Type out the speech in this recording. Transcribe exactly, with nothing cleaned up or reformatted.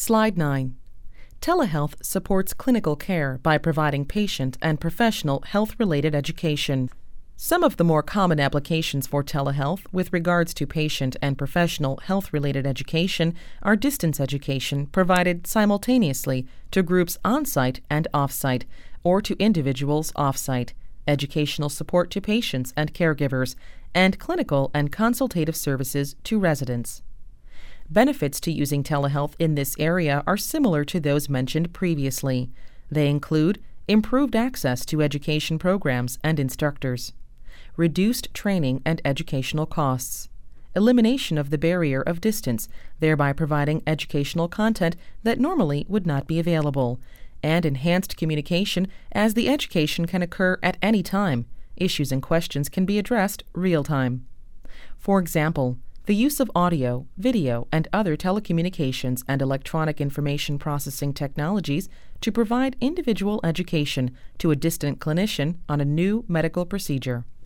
Slide nine. Telehealth supports clinical care by providing patient and professional health-related education. Some of the more common applications for telehealth with regards to patient and professional health-related education are distance education provided simultaneously to groups on-site and off-site, or to individuals off-site, educational support to patients and caregivers, and clinical and consultative services to residents. Benefits to using telehealth in this area are similar to those mentioned previously. They include improved access to education programs and instructors, reduced training and educational costs, elimination of the barrier of distance, thereby providing educational content that normally would not be available, and enhanced communication as the education can occur at any time. Issues and questions can be addressed real-time. For example, the use of audio, video, and other telecommunications and electronic information processing technologies to provide individual education to a distant clinician on a new medical procedure.